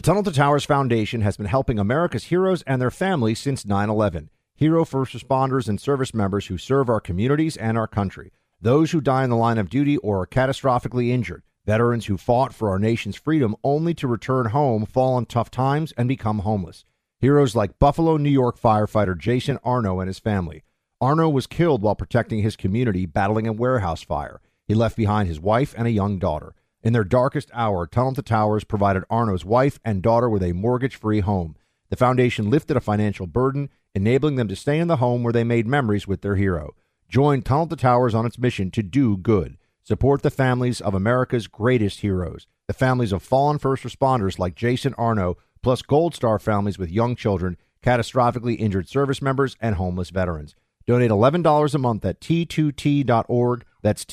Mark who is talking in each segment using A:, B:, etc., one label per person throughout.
A: The Tunnel to Towers Foundation has been helping America's heroes and their families since 9/11. Hero first responders and service members who serve our communities and our country. Those who die in the line of duty or are catastrophically injured. Veterans who fought for our nation's freedom only to return home, fall in tough times, and become homeless. Heroes like Buffalo, New York firefighter Jason Arno and his family. Arno was killed while protecting his community battling a warehouse fire. He left behind his wife and a young daughter. In their darkest hour, Tunnel to Towers provided Arno's wife and daughter with a mortgage-free home. The foundation lifted a financial burden, enabling them to stay in the home where they made memories with their hero. Join Tunnel to Towers on its mission to do good. Support the families of America's greatest heroes, the families of fallen first responders like Jason Arno, plus Gold Star families with young children, catastrophically injured service members, and homeless veterans. Donate $11 a month at T2T.org. That's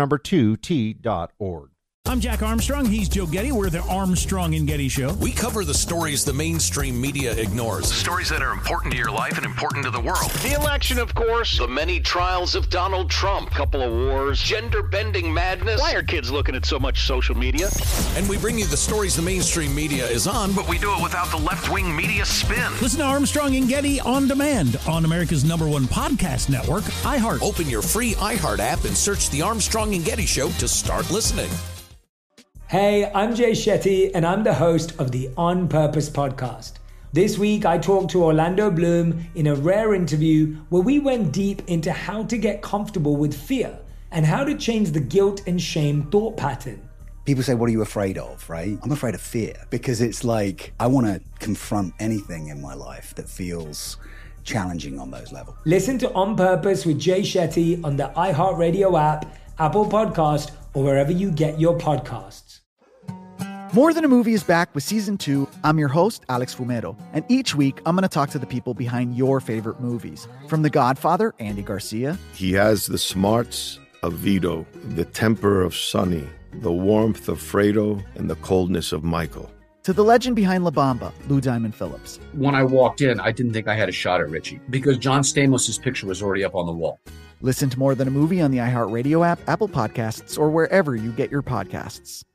A: T2T.org.
B: I'm Jack Armstrong. He's Joe Getty. We're the Armstrong and Getty Show.
C: We cover the stories the mainstream media ignores. Stories that are important to your life and important to the world.
D: The election, of course.
C: The many trials of Donald Trump.
D: Couple of wars.
C: Gender-bending madness.
D: Why are kids looking at so much social media?
C: And we bring you the stories the mainstream media is on, but we do it without the left-wing media spin.
B: Listen to Armstrong and Getty on demand on America's #1 podcast network, iHeart.
C: Open your free iHeart app and search The Armstrong and Getty Show to start listening.
E: Hey, I'm Jay Shetty, and I'm the host of the On Purpose podcast. This week, I talked to Orlando Bloom in a rare interview where we went deep into how to get comfortable with fear and how to change the guilt and shame thought pattern.
F: People say, what are you afraid of, right? I'm afraid of fear because it's like I want to confront anything in my life that feels challenging on those levels.
E: Listen to On Purpose with Jay Shetty on the iHeartRadio app, Apple Podcast, or wherever you get your podcasts.
G: More Than a Movie is back with Season 2. I'm your host, Alex Fumero, and each week I'm going to talk to the people behind your favorite movies. From The Godfather, Andy Garcia.
H: He has the smarts of Vito, the temper of Sonny, the warmth of Fredo, and the coldness of Michael.
G: To the legend behind La Bamba, Lou Diamond Phillips.
I: When I walked in, I didn't think I had a shot at Richie because John Stamos' picture was already up on the wall.
G: Listen to More Than a Movie on the iHeartRadio app, Apple Podcasts, or wherever you get your podcasts.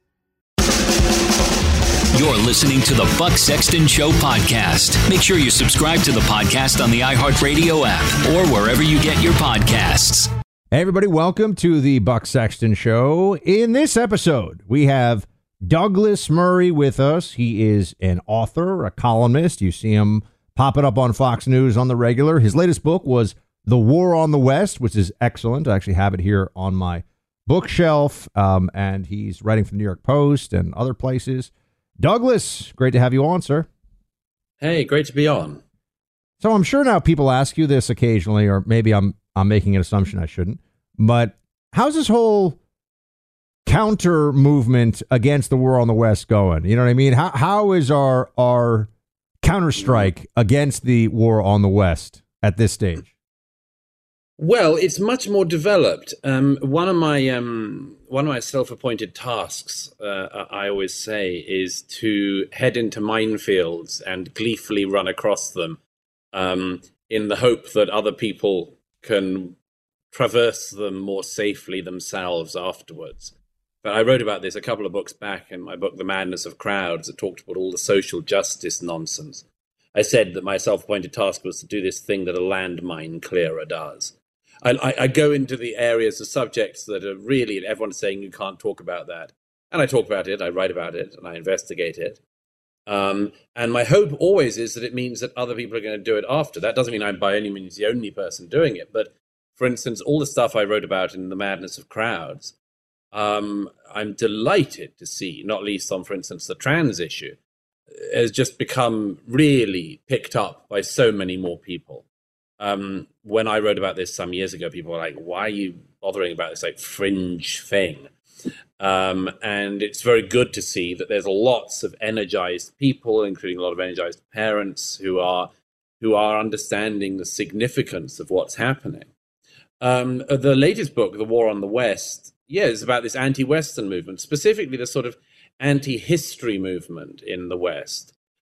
J: You're listening to the Buck Sexton Show podcast. Make sure you subscribe to the podcast on the iHeartRadio app or wherever you get your podcasts.
A: Hey, everybody, welcome to the Buck Sexton Show. In this episode, we have Douglas Murray with us. He is an author, a columnist. You see him popping up on Fox News on the regular. His latest book was The War on the West, which is excellent. I actually have it here on my bookshelf, and he's writing for the New York Post and other places. Douglas, great to have you on, sir.
K: Hey, great to be on.
A: So I'm sure now people ask you this occasionally, or maybe I'm making an assumption I shouldn't, but how's this whole counter movement against the war on the West going? You know what I mean? How is our counterstrike against the war on the West at this stage?
K: Well, it's much more developed. One of my self-appointed tasks, I always say, is to head into minefields and gleefully run across them, in the hope that other people can traverse them more safely themselves afterwards. But I wrote about this a couple of books back in my book, The Madness of Crowds, that talked about all the social justice nonsense. I said that my self-appointed task was to do this thing that a landmine clearer does. I go into the areas of subjects that are really, everyone's saying you can't talk about that. And I talk about it, I write about it, and I investigate it. And my hope always is that it means that other people are going to do it after. That doesn't mean I'm by any means the only person doing it. But, for instance, all the stuff I wrote about in The Madness of Crowds, I'm delighted to see, not least on, for instance, the trans issue, has just become really picked up by so many more people. When I wrote about this some years ago, people were like, why are you bothering about this like fringe thing? And it's very good to see that there's lots of energized people, including a lot of energized parents who are understanding the significance of what's happening. The latest book, The War on the West, is about this anti-Western movement, specifically the sort of anti-history movement in the West.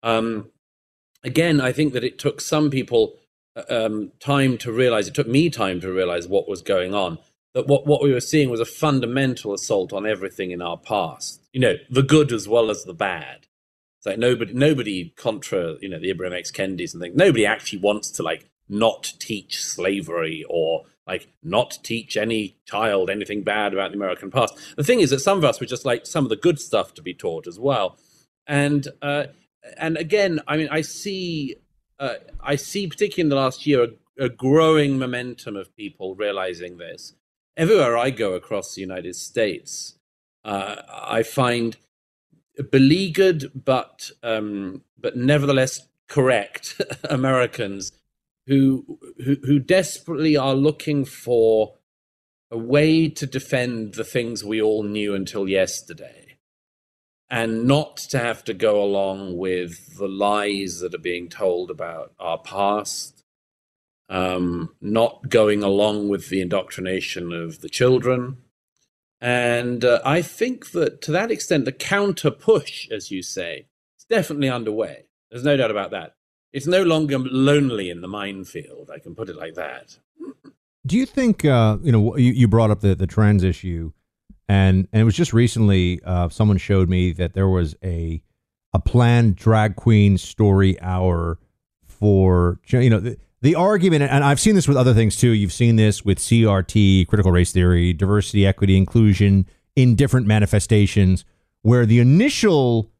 K: Again, I think that it took some people time to realize, it took me time to realize what was going on, that what we were seeing was a fundamental assault on everything in our past, the good as well as the bad. It's like nobody contra, the Ibram X. Kendis and things, nobody actually wants to like not teach slavery or like not teach any child anything bad about the American past. The thing is that some of us would just like some of the good stuff to be taught as well. And again, I mean, I see particularly in the last year a growing momentum of people realizing this. Everywhere I go across the United States, I find beleaguered but nevertheless correct Americans who desperately are looking for a way to defend the things we all knew until yesterday, and not to have to go along with the lies that are being told about our past, not going along with the indoctrination of the children. And I think that to that extent, the counter push, as you say, is definitely underway. There's no doubt about that. It's no longer lonely in the minefield. I can put it like that.
A: Do you think, you brought up the trans issue, and it was just recently someone showed me that there was a planned drag queen story hour for, the argument, and I've seen this with other things too. You've seen this with CRT, critical race theory, diversity, equity, inclusion in different manifestations, where the initial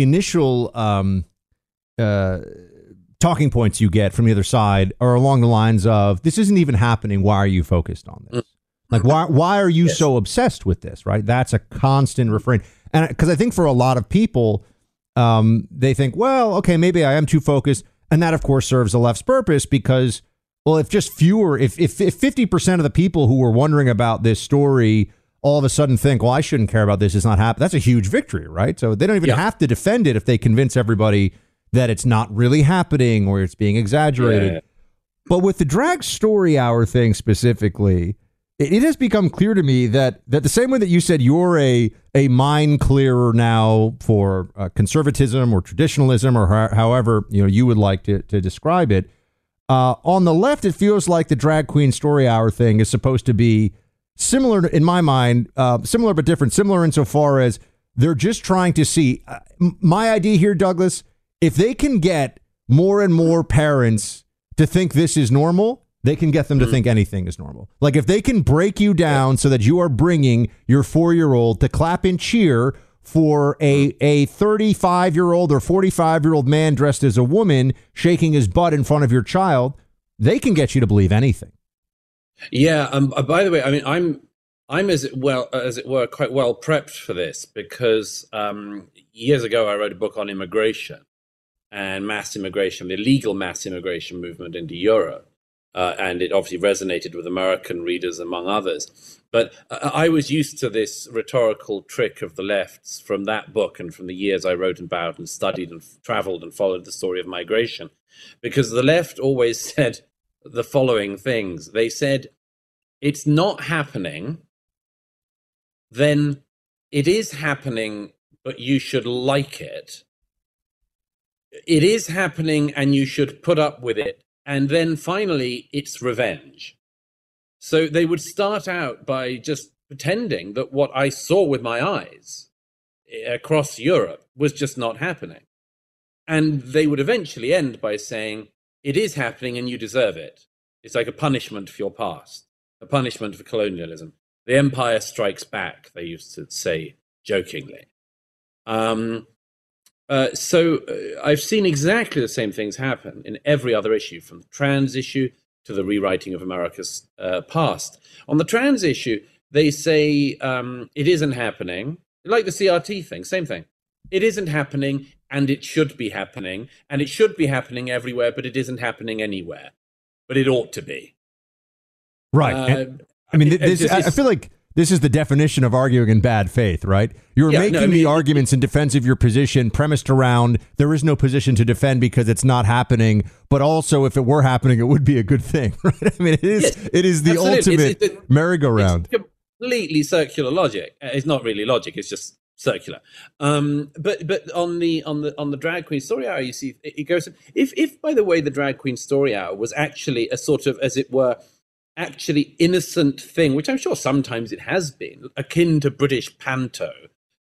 A: talking points you get from the other side are along the lines of, this isn't even happening. Why are you focused on this? Like, why are you so obsessed with this? Right. That's a constant refrain. And because I think for a lot of people, they think, well, okay, maybe I am too focused. And that, of course, serves the left's purpose because, well, if 50% of the people who were wondering about this story all of a sudden think, well, I shouldn't care about this, it's not happening, that's a huge victory, right? So they don't even have to defend it if they convince everybody that it's not really happening or it's being exaggerated. Yeah. But with the drag story hour thing specifically, it has become clear to me that the same way that you said you're a mind clearer now for conservatism or traditionalism or however you would like to describe it, on the left, it feels like the drag queen story hour thing is supposed to be similar in my mind, similar but different, similar insofar as they're just trying to see. My idea here, Douglas, if they can get more and more parents to think this is normal, they can get them to think anything is normal. Like if they can break you down so that you are bringing your 4-year-old to clap and cheer for a 35-year-old or 45-year-old man dressed as a woman shaking his butt in front of your child, they can get you to believe anything.
K: Yeah. By the way, I mean, I'm as it were, quite well prepped for this because years ago I wrote a book on immigration and mass immigration, the illegal mass immigration movement into Europe. And it obviously resonated with American readers, among others. But I was used to this rhetorical trick of the left's from that book and from the years I wrote about and studied and traveled and followed the story of migration. Because the left always said the following things. They said, it's not happening, then it is happening, but you should like it. It is happening and you should put up with it. And then finally, it's revenge. So they would start out by just pretending that what I saw with my eyes across Europe was just not happening. And they would eventually end by saying, it is happening and you deserve it. It's like a punishment for your past, a punishment for colonialism. The empire strikes back, they used to say jokingly. So I've seen exactly the same things happen in every other issue, from the trans issue to the rewriting of America's past. On the trans issue, they say it isn't happening, like the CRT thing, same thing. It isn't happening, and it should be happening, and it should be happening everywhere, but it isn't happening anywhere. But it ought to be.
A: Right. I mean, I feel like this is the definition of arguing in bad faith, right? You're making the arguments in defense of your position premised around there is no position to defend because it's not happening, but also if it were happening, it would be a good thing, right? I mean, it is the ultimate merry-go-round.
K: It's completely circular logic. It's not really logic; it's just circular. But on the drag queen story hour, you see it goes. If by the way, the drag queen story hour was actually a sort of, as it were, actually innocent thing, which I'm sure sometimes it has been, akin to British panto,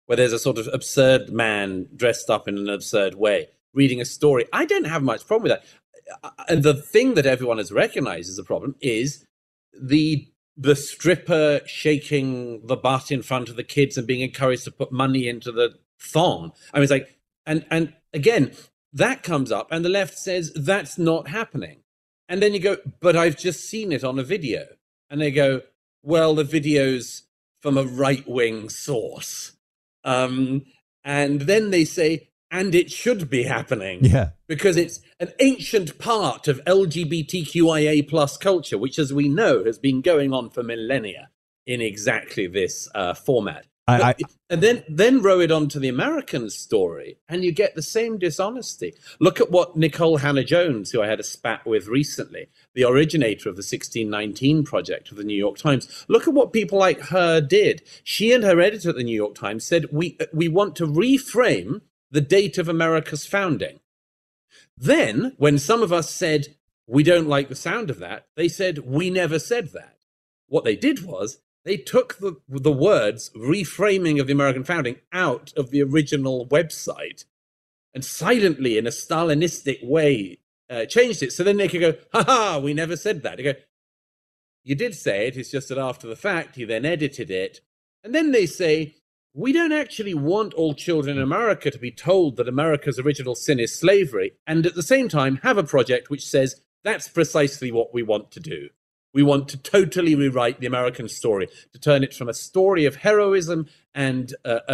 K: where there's a sort of absurd man dressed up in an absurd way reading a story. I don't have much problem with that. And the thing that everyone has recognized as a problem is the stripper shaking the butt in front of the kids and being encouraged to put money into the thong. I mean, it's like, and again, that comes up and the left says that's not happening. And then you go, but I've just seen it on a video. And they go, well, the video's from a right-wing source. And then they say, and it should be happening.
A: Yeah.
K: Because it's an ancient part of LGBTQIA plus culture, which, as we know, has been going on for millennia in exactly this format. And then row it onto the American story, and you get the same dishonesty. Look at what Nicole Hannah-Jones, who I had a spat with recently, the originator of the 1619 Project of the New York Times, look at what people like her did. She and her editor at the New York Times said, we want to reframe the date of America's founding. Then, when some of us said, we don't like the sound of that, they said, we never said that. What they did was, they took the words reframing of the American founding out of the original website and silently, in a Stalinistic way, changed it. So then they could go, ha, we never said that. They go, you did say it, it's just that after the fact, you then edited it. And then they say, we don't actually want all children in America to be told that America's original sin is slavery, and at the same time have a project which says that's precisely what we want to do. We want to totally rewrite the American story, to turn it from a story of heroism and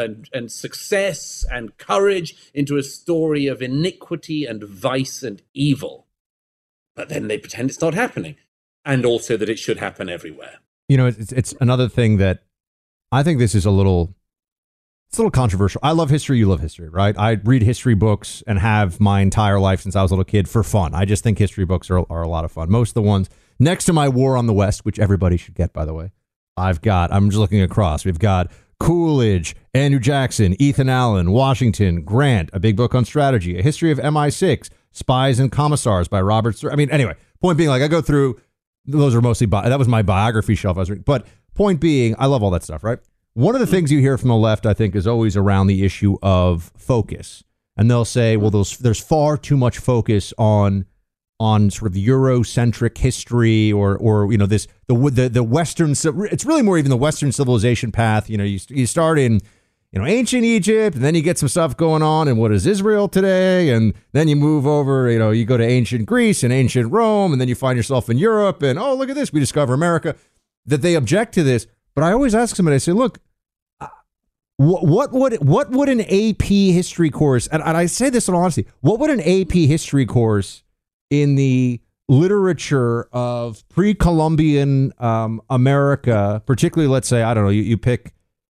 K: success and courage into a story of iniquity and vice and evil. But then they pretend it's not happening, and also that it should happen everywhere.
A: You know, it's another thing that I think this is a little controversial. I love history. You love history, right? I read history books and have my entire life since I was a little kid for fun. I just think history books are a lot of fun. Most of the ones next to my War on the West, which everybody should get, by the way, I'm just looking across. We've got Coolidge, Andrew Jackson, Ethan Allen, Washington, Grant, a big book on strategy, a history of MI6, Spies and Commissars by Robert. I mean, anyway, point being, like, I go through, those are mostly, that was my biography shelf I was reading. But point being, I love all that stuff, right? One of the things you hear from the left, I think, is always around the issue of focus. And they'll say, well, there's far too much focus on sort of Eurocentric history or you know, the Western, it's really more even the Western civilization path. You know, you start in, you know, ancient Egypt, and then you get some stuff going on in what is Israel today, and then you move over, you know, you go to ancient Greece and ancient Rome, and then you find yourself in Europe, and oh, look at this, we discover America. That they object to this. But I always ask somebody, I say, look, what would an AP history course, and I say this in all honesty, what would an AP history course in the literature of pre-Columbian America, particularly, let's say, I don't know, you pick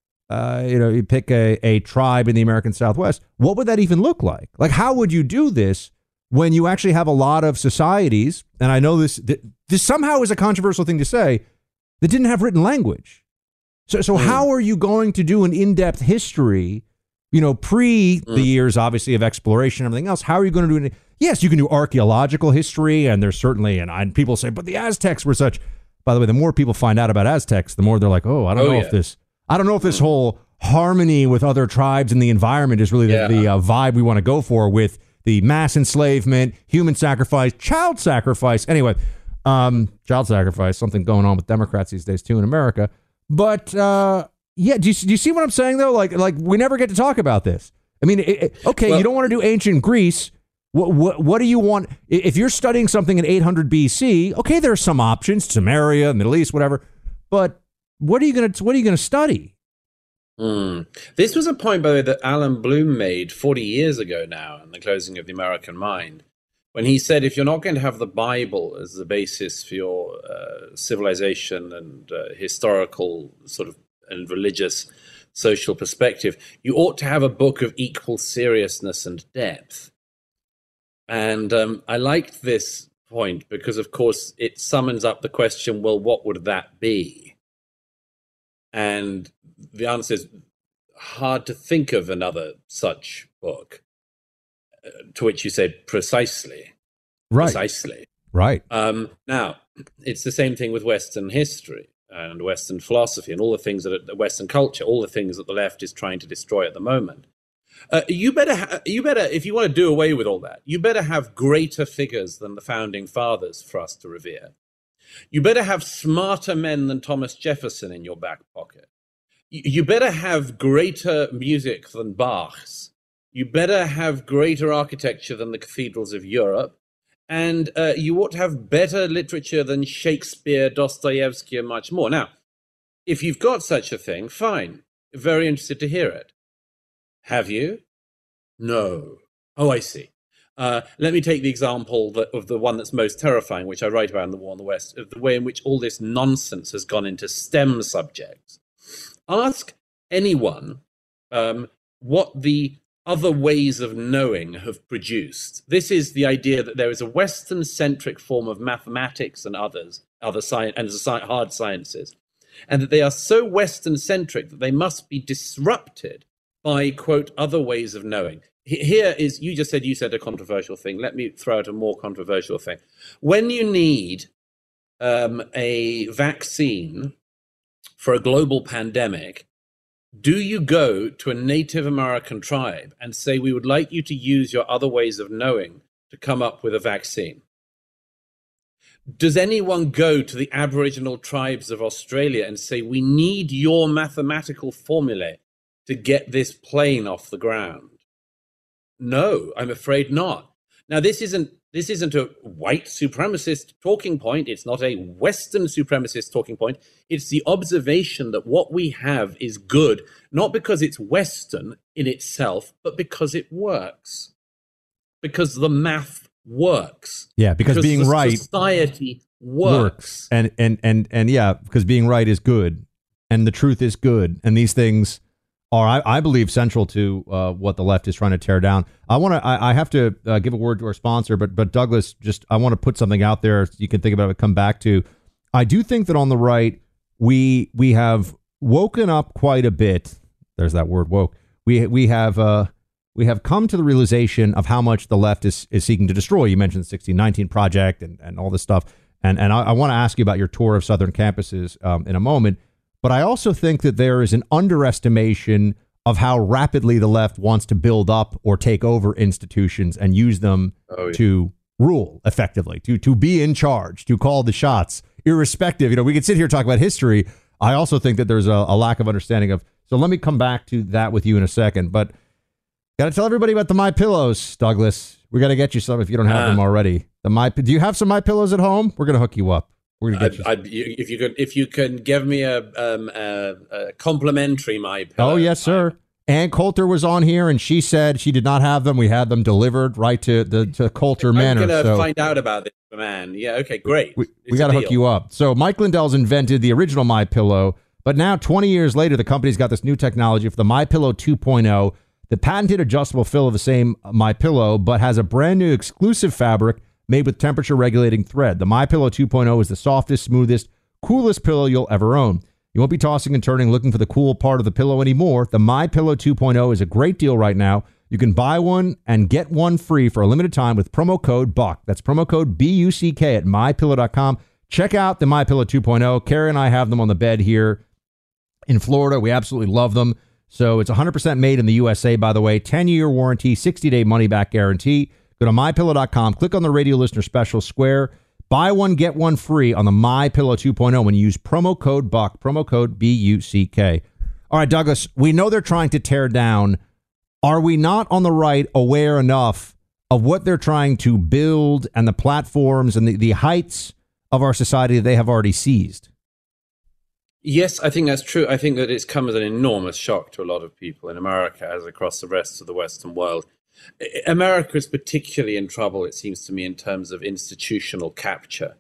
A: a tribe in the American Southwest, what would that even look like? Like, how would you do this when you actually have a lot of societies, and I know this somehow is a controversial thing to say, that didn't have written language? So how are you going to do an in-depth history, you know, the years, obviously, of exploration and everything else? How are you going to do it? Yes, you can do archaeological history, and there's certainly, and people say, but the Aztecs were such. By the way, the more people find out about Aztecs, the more they're like, oh, I don't know if this whole harmony with other tribes in the environment is really the vibe we want to go for, with the mass enslavement, human sacrifice, child sacrifice. Anyway, child sacrifice, something going on with Democrats these days, too, in America. But, do you see what I'm saying, though? Like we never get to talk about this. I mean, you don't want to do ancient Greece. What do you want? If you're studying something in 800 BC, okay, there are some options, Samaria, Middle East, whatever. But what are you going to study?
K: This was a point, by the way, that Alan Bloom made 40 years ago now in The Closing of the American Mind, when he said, if you're not going to have the Bible as the basis for your civilization and historical sort of and religious social perspective, you ought to have a book of equal seriousness and depth. And I liked this point because, of course, it summons up the question, well, what would that be? And the answer is hard to think of another such book. To which you said precisely.
A: Right.
K: Precisely.
A: Right.
K: Now, it's the same thing with Western history. and Western philosophy and all the things that Western culture, all the things that the left is trying to destroy at the moment. You better, if you want to do away with all that, you better have greater figures than the founding fathers for us to revere. You better have smarter men than Thomas Jefferson in your back pocket. You better have greater music than Bach's. You better have greater architecture than the cathedrals of Europe. And you ought to have better literature than Shakespeare, Dostoevsky, and much more. Now, if you've got such a thing, fine. Very interested to hear it. Have you? No. Oh, I see. Let me take the example of the one that's most terrifying, which I write about in The War in the West, of the way in which all this nonsense has gone into STEM subjects. Ask anyone what the other ways of knowing have produced. This is the idea that there is a Western-centric form of mathematics and other science and hard sciences, and that they are so Western-centric that they must be disrupted by, quote, other ways of knowing. Here is, you said a controversial thing. Let me throw out a more controversial thing. When you need a vaccine for a global pandemic, do you go to a Native American tribe and say, we would like you to use your other ways of knowing to come up with a vaccine? Does anyone go to the Aboriginal tribes of Australia and say, we need your mathematical formulae to get this plane off the ground? No, I'm afraid not. Now, this isn't a white supremacist talking point. It's not a Western supremacist talking point. It's the observation that what we have is good, not because it's Western in itself, but because it works. Because the math works.
A: Yeah, because being
K: the
A: right,
K: society works.
A: And yeah, because being right is good, and the truth is good, and these things are, I believe, central to what the left is trying to tear down. I have to give a word to our sponsor, but Douglas, I want to put something out there so you can think about it, come back to. I do think that on the right, we have woken up quite a bit. There's that word, woke. We have come to the realization of how much the left is seeking to destroy. You mentioned the 1619 Project and all this stuff. And I want to ask you about your tour of Southern campuses in a moment. But I also think that there is an underestimation of how rapidly the left wants to build up or take over institutions and use them to rule effectively, to be in charge, to call the shots, irrespective. We could sit here and talk about history. I also think that there's a lack of understanding of. So let me come back to that with you in a second. But got to tell everybody about the MyPillows, Douglas. We got to get you some if you don't have them already. Do you have some MyPillows at home? We're going to hook you up. We're gonna get you.
K: If you can give me a complimentary MyPillow.
A: Oh yes, sir. Ann Coulter was on here, and she said she did not have them. We had them delivered right to Coulter Manor.
K: I'm going to find out about this, man. Yeah, okay, great.
A: We got to hook you up. So Mike Lindell's invented the original MyPillow, but now 20 years later, the company's got this new technology for the MyPillow 2.0, the patented adjustable fill of the same MyPillow, but has a brand new exclusive fabric made with temperature-regulating thread. The MyPillow 2.0 is the softest, smoothest, coolest pillow you'll ever own. You won't be tossing and turning looking for the cool part of the pillow anymore. The MyPillow 2.0 is a great deal right now. You can buy one and get one free for a limited time with promo code BUCK. That's promo code BUCK at MyPillow.com. Check out the MyPillow 2.0. Carrie and I have them on the bed here in Florida. We absolutely love them. So it's 100% made in the USA, by the way. 10-year warranty, 60-day money-back guarantee. Go to MyPillow.com, click on the radio listener special square, buy one, get one free on the MyPillow 2.0 when you use promo code BUCK, promo code BUCK. All right, Douglas, we know they're trying to tear down. Are we not on the right aware enough of what they're trying to build and the platforms and the heights of our society that they have already seized?
K: Yes, I think that's true. I think that it's come as an enormous shock to a lot of people in America as across the rest of the Western world. America is particularly in trouble, it seems to me, in terms of institutional capture.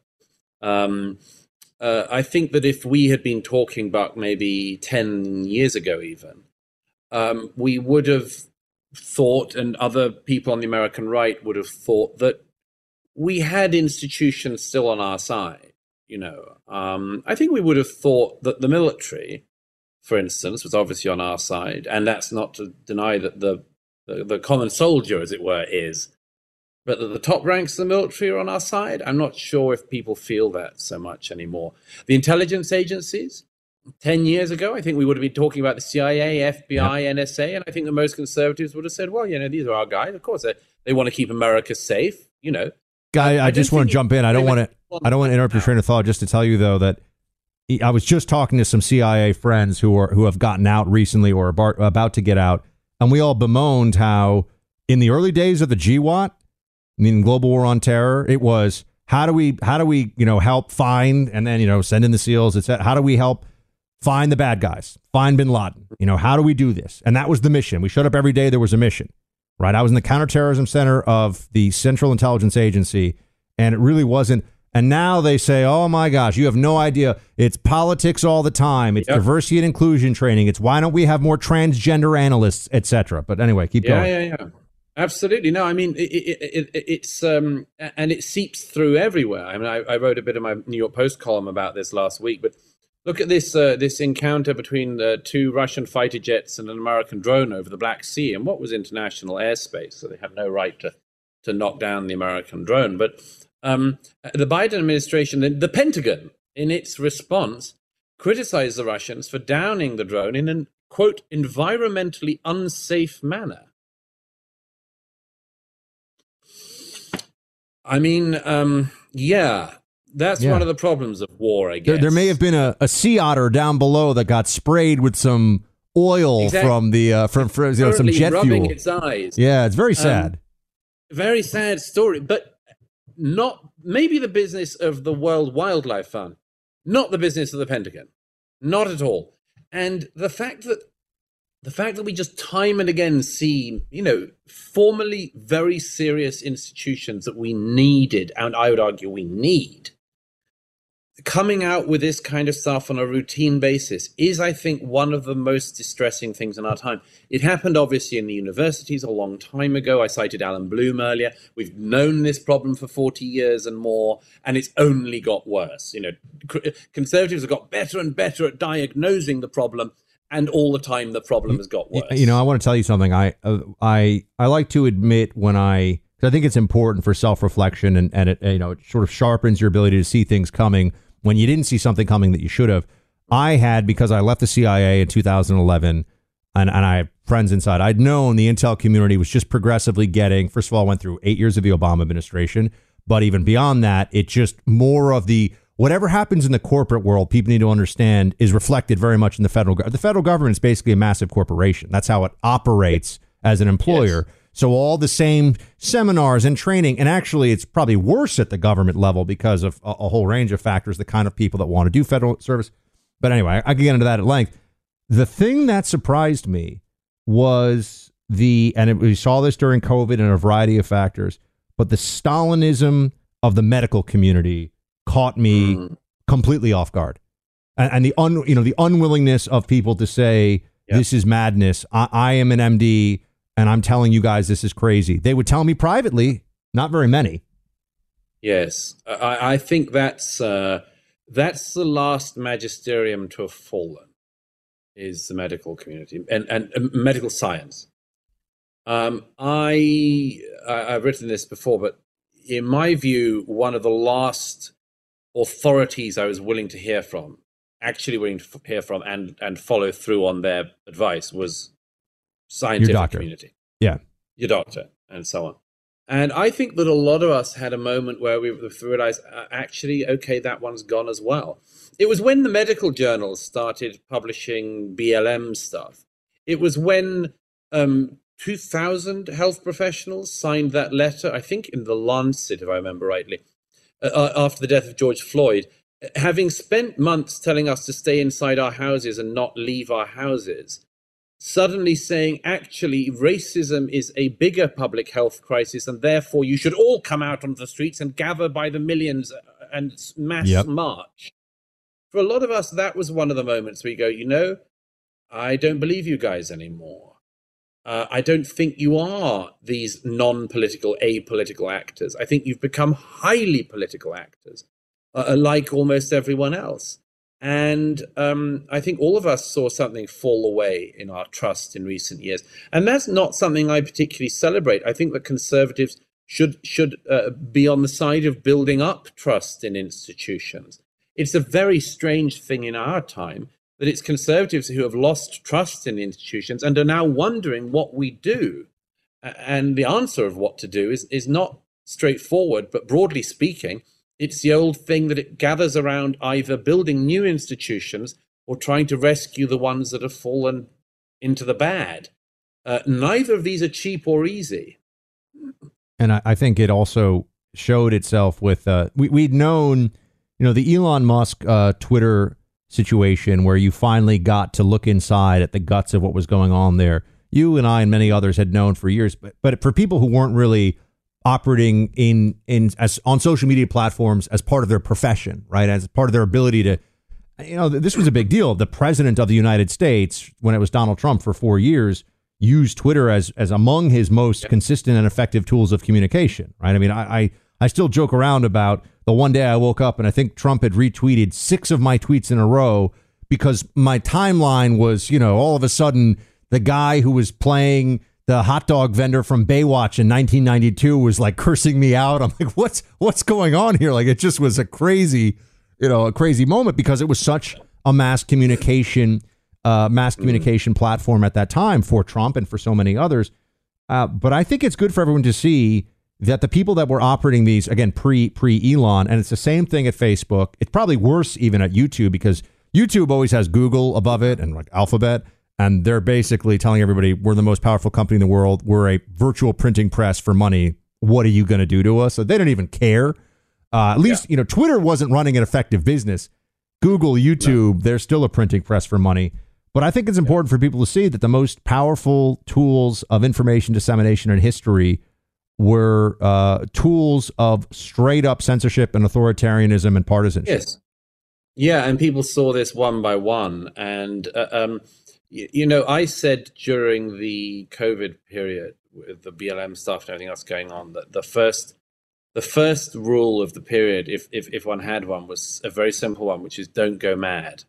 K: I think that if we had been talking about maybe 10 years ago even, we would have thought, and other people on the American right would have thought, that we had institutions still on our side. I think we would have thought that the military, for instance, was obviously on our side, and that's not to deny that the common soldier, as it were, is. but that the top ranks of the military are on our side. I'm not sure if people feel that so much anymore. The intelligence agencies, 10 years ago, I think we would have been talking about the CIA, FBI, NSA, and I think the most conservatives would have said, well, these are our guys. Of course, they want to keep America safe,
A: Guy, I just want to jump in. I don't want to interrupt your train of thought. Just to tell you, though, that I was just talking to some CIA friends who have gotten out recently or are about to get out, and we all bemoaned how in the early days of the GWAT, Global War on Terror, it was how do we help find and then send in the SEALs, etc. How do we help find the bad guys, find Bin Laden? How do we do this? And that was the mission. We showed up every day. There was a mission. Right. I was in the counterterrorism center of the Central Intelligence Agency, and it really wasn't. And now they say, oh, my gosh, you have no idea. It's politics all the time. It's diversity and inclusion training. It's why don't we have more transgender analysts, et cetera. But anyway, keep going.
K: Yeah. Absolutely. No, I mean, it's and it seeps through everywhere. I mean, I wrote a bit of my New York Post column about this last week, but look at this encounter between the two Russian fighter jets and an American drone over the Black Sea, and what was international airspace, so they have no right to knock down the American drone. But the Biden administration, the Pentagon, in its response, criticized the Russians for downing the drone in an, quote, environmentally unsafe manner. I mean, that's one of the problems of war, I guess.
A: There may have been a sea otter down below that got sprayed with some oil from the from some jet
K: rubbing
A: fuel.
K: Its eyes.
A: Yeah, it's very sad.
K: Very sad story, but not maybe the business of the World Wildlife Fund, not the business of the Pentagon, not at all. And the fact that we just time and again see, formerly very serious institutions that we needed, and I would argue we need, coming out with this kind of stuff on a routine basis is, I think, one of the most distressing things in our time. It happened, obviously, in the universities a long time ago. I cited Alan Bloom earlier. We've known this problem for 40 years and more, and it's only got worse. Conservatives have got better and better at diagnosing the problem, and all the time the problem has got worse.
A: I want to tell you something. I like to admit when because I think it's important for self-reflection, and it sort of sharpens your ability to see things coming when you didn't see something coming that you should have. I had, because I left the CIA in 2011, and I have friends inside, I'd known the intel community was just progressively getting, first of all, went through 8 years of the Obama administration, but even beyond that, it just more of the, whatever happens in the corporate world, people need to understand is reflected very much in the federal government. The federal government is basically a massive corporation. That's how it operates as an employer. Yes. So all the same seminars and training, and actually it's probably worse at the government level because of a whole range of factors, the kind of people that want to do federal service. But anyway, I can get into that at length. The thing that surprised me was we saw this during COVID and a variety of factors, but the Stalinism of the medical community caught me completely off guard. And the unwillingness of people to say, this is madness. I am an MD. And I'm telling you guys, this is crazy. They would tell me privately, not very many.
K: Yes, I think that's the last magisterium to have fallen, is the medical community and medical science. I've written this before, but in my view, one of the last authorities I was willing to hear from, and follow through on their advice was scientific community.
A: Yeah.
K: Your doctor and so on. And I think that a lot of us had a moment where we realized, actually, okay, that one's gone as well. It was when the medical journals started publishing BLM stuff. It was when 2,000 health professionals signed that letter, I think in the Lancet, if I remember rightly, after the death of George Floyd, having spent months telling us to stay inside our houses and not leave our houses, suddenly saying, actually, racism is a bigger public health crisis, and therefore you should all come out onto the streets and gather by the millions and mass march. For a lot of us, that was one of the moments where you go, I don't believe you guys anymore. I don't think you are these non-political, apolitical actors. I think you've become highly political actors, like almost everyone else. And I think all of us saw something fall away in our trust in recent years. And that's not something I particularly celebrate. I think that conservatives should be on the side of building up trust in institutions. It's a very strange thing in our time that it's conservatives who have lost trust in institutions and are now wondering what we do. And the answer of what to do is not straightforward, but broadly speaking, it's the old thing that it gathers around either building new institutions or trying to rescue the ones that have fallen into the bad. Neither of these are cheap or easy.
A: And I think it also showed itself with, we'd known, the Elon Musk Twitter situation where you finally got to look inside at the guts of what was going on there. You and I and many others had known for years, but for people who weren't really operating as on social media platforms as part of their profession, right, as part of their ability to, this was a big deal. The president of the United States, when it was Donald Trump for 4 years, used Twitter as among his most consistent and effective tools of communication, right? I mean, I still joke around about the one day I woke up and I think Trump had retweeted 6 of my tweets in a row because my timeline was, all of a sudden the guy who was playing the hot dog vendor from Baywatch in 1992 was like cursing me out. I'm like, what's going on here? Like, it just was a crazy moment because it was such a mass communication platform at that time for Trump and for so many others. But I think it's good for everyone to see that the people that were operating these, again, pre-Elon, and it's the same thing at Facebook. It's probably worse even at YouTube because YouTube always has Google above it and like Alphabet. And they're basically telling everybody we're the most powerful company in the world. We're a virtual printing press for money. What are you going to do to us? So they don't even care. At least, Twitter wasn't running an effective business. Google, YouTube, they're still a printing press for money. But I think it's important for people to see that the most powerful tools of information dissemination in history were tools of straight up censorship and authoritarianism and partisanship.
K: Yes. Yeah. And people saw this one by one. And, I said during the COVID period with the BLM stuff and everything else going on, that the first rule of the period, if one had one, was a very simple one, which is don't go mad.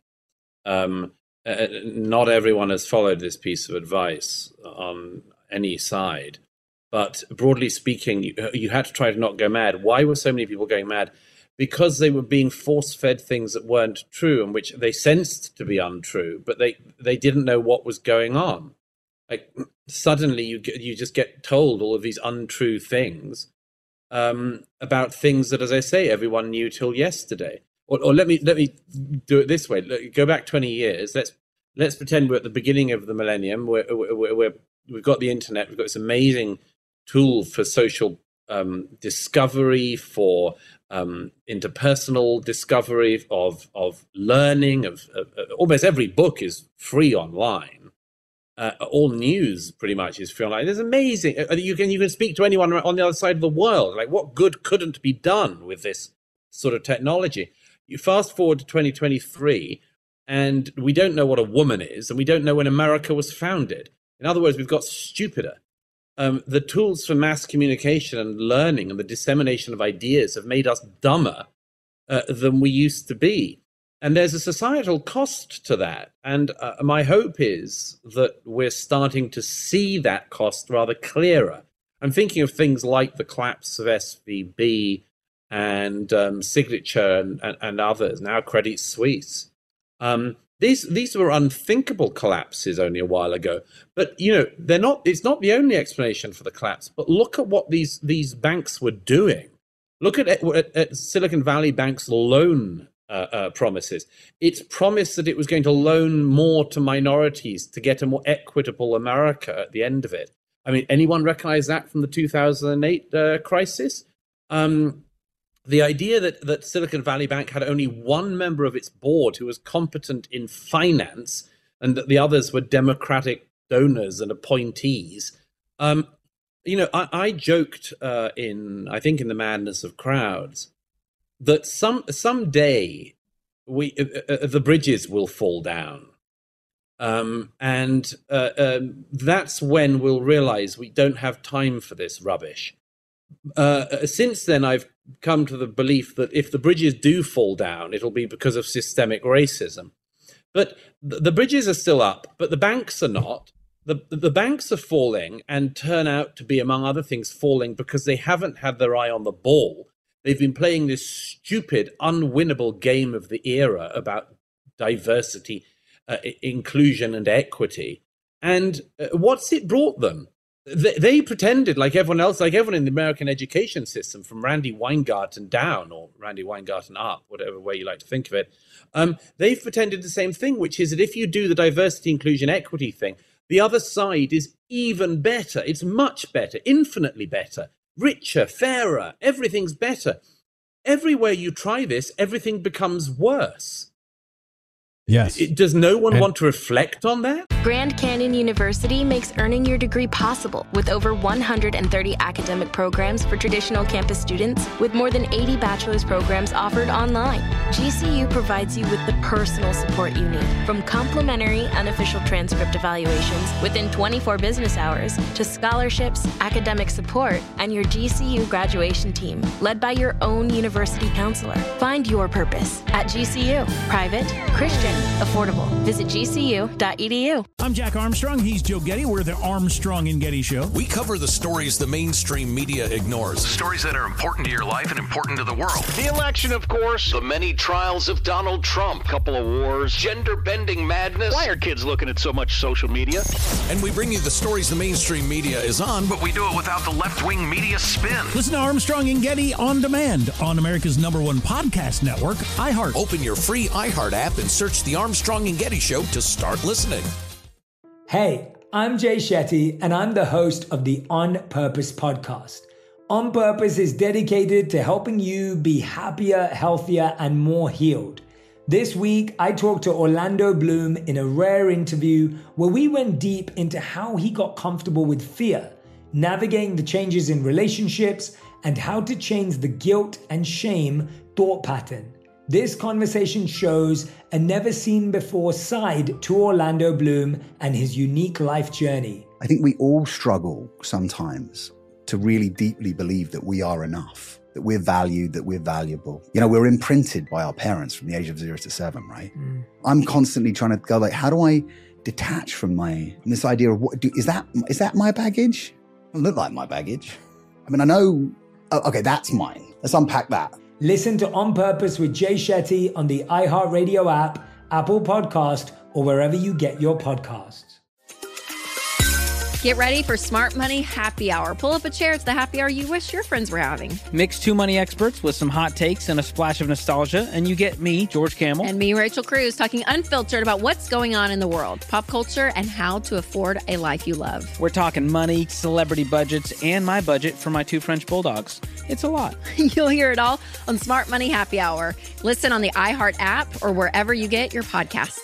K: Not everyone has followed this piece of advice on any side, but broadly speaking, you had to try to not go mad. Why were so many people going mad? Because they were being force-fed things that weren't true and which they sensed to be untrue, but they didn't know what was going on. Like suddenly you just get told all of these untrue things about things that, as I say, everyone knew till yesterday. Or let me do it this way. Go back 20 years. Let's pretend we're at the beginning of the millennium. We've got the internet. We've got this amazing tool for social discovery, for interpersonal discovery of learning. Of almost every book is free online. All news pretty much is free online. It's amazing. You can speak to anyone on the other side of the world. Like, what good couldn't be done with this sort of technology? You fast forward to 2023, and we don't know what a woman is, and we don't know when America was founded. In other words, we've got stupider. The tools for mass communication and learning and the dissemination of ideas have made us dumber than we used to be. And there's a societal cost to that. And my hope is that we're starting to see that cost rather clearer. I'm thinking of things like the collapse of SVB and Signature and others, now Credit Suisse. These were unthinkable collapses only a while ago, but they're not. It's not the only explanation for the collapse. But look at what these banks were doing. Look at Silicon Valley Bank's loan promises. It's promised that it was going to loan more to minorities to get a more equitable America at the end of it. I mean, anyone recognize that from the 2008 crisis? The idea that Silicon Valley Bank had only one member of its board who was competent in finance and that the others were Democratic donors and appointees. I joked in The Madness of Crowds that someday the bridges will fall down. And that's when we'll realize we don't have time for this rubbish. Since then, I've come to the belief that if the bridges do fall down, it'll be because of systemic racism. But the bridges are still up, but the banks are not. the banks are falling and turn out to be, among other things, falling because they haven't had their eye on the ball. They've been playing this stupid, unwinnable game of the era about diversity, inclusion, and equity. And what's it brought them? They pretended, like everyone else, like everyone in the American education system, from Randy Weingarten down, or Randy Weingarten up, whatever way you like to think of it, they've pretended the same thing, which is that if you do the diversity, inclusion, equity thing, the other side is even better. It's much better, infinitely better, richer, fairer. Everything's better. Everywhere you try this, everything becomes worse.
A: Yes.
K: Does no one want to reflect on that?
L: Grand Canyon University makes earning your degree possible with over 130 academic programs for traditional campus students, with more than 80 bachelor's programs offered online. GCU provides you with the personal support you need, from complimentary unofficial transcript evaluations within 24 business hours to scholarships, academic support, and your GCU graduation team, led by your own university counselor. Find your purpose at GCU. Private, Christian, affordable. Visit gcu.edu.
B: I'm Jack Armstrong. He's Joe Getty. We're the Armstrong and Getty Show.
C: We cover the stories the mainstream media ignores. Stories that are important to your life and important to the world.
D: The election, of course.
C: The many trials of Donald Trump.
D: Couple of wars.
C: Gender-bending madness.
D: Why are kids looking at so much social media?
C: And we bring you the stories the mainstream media is on, but we do it without the left-wing media spin.
B: Listen to Armstrong and Getty on demand on America's #1 podcast network, iHeart.
C: Open your free iHeart app and search the Armstrong and Getty Show to start listening.
E: Hey, I'm Jay Shetty, and I'm the host of the On Purpose podcast. On Purpose is dedicated to helping you be happier, healthier, and more healed. This week, I talked to Orlando Bloom in a rare interview where we went deep into how he got comfortable with fear, navigating the changes in relationships, and how to change the guilt and shame thought pattern. This conversation shows a never-seen-before side to Orlando Bloom and his unique life journey.
F: I think we all struggle sometimes to really deeply believe that we are enough, that we're valued, that we're valuable. You know, we're imprinted by our parents from the age of 0 to 7, right? I'm constantly trying to go like, how do I detach from this idea of is that my baggage? It doesn't look like my baggage. I mean, I know, okay, that's mine. Let's unpack that.
E: Listen to On Purpose with Jay Shetty on the iHeartRadio app, Apple Podcast, or wherever you get your podcasts.
M: Get ready for Smart Money Happy Hour. Pull up a chair. It's the happy hour you wish your friends were having.
N: Mix two money experts with some hot takes and a splash of nostalgia, and you get me, George Camel.
M: And me, Rachel Cruz, talking unfiltered about what's going on in the world, pop culture, and how to afford a life you love.
N: We're talking money, celebrity budgets, and my budget for my 2 French bulldogs. It's a lot.
M: You'll hear it all on Smart Money Happy Hour. Listen on the iHeart app or wherever you get your podcasts.